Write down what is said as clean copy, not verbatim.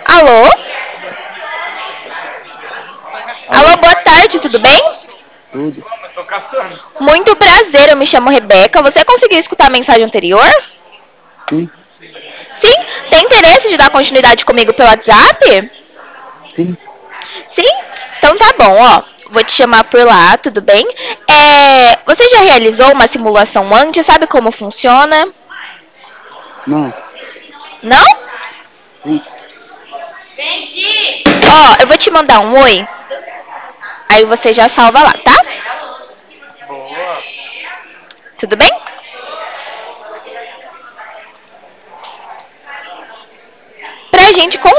Alô? Alô, Alô? boa tarde, tudo bem? Tudo? Muito prazer, eu me chamo Rebeca. Você conseguiu escutar a mensagem anterior? Sim, Sim? Tem interesse de dar continuidade comigo pelo WhatsApp? sim. Sim? Então tá bom, ó. Vou te chamar por lá, tudo bem? Você já realizou uma simulação antes? Sabe como funciona? Não, Não? sim. Ó, eu vou te mandar um oi, aí você já salva lá, tá? Tudo bem? Pra gente